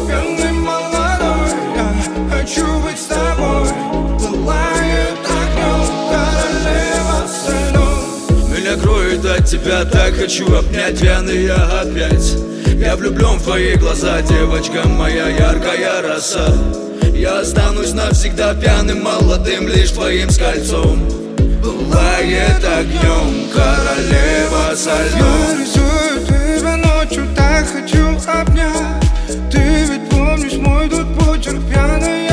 пьяный молодой, я хочу быть с тобой. Пылает огнем королева садов. Меня кроет от тебя, так хочу обнять вены я опять. Я влюблен в твои глаза, девочка моя яркая роса. Я останусь навсегда пьяным молодым, лишь твоим скольцом. Пылает огнем королева со льдом. Я рисую тебя ночью, так хочу обнять. Ты ведь помнишь мой тут почерк пьяный.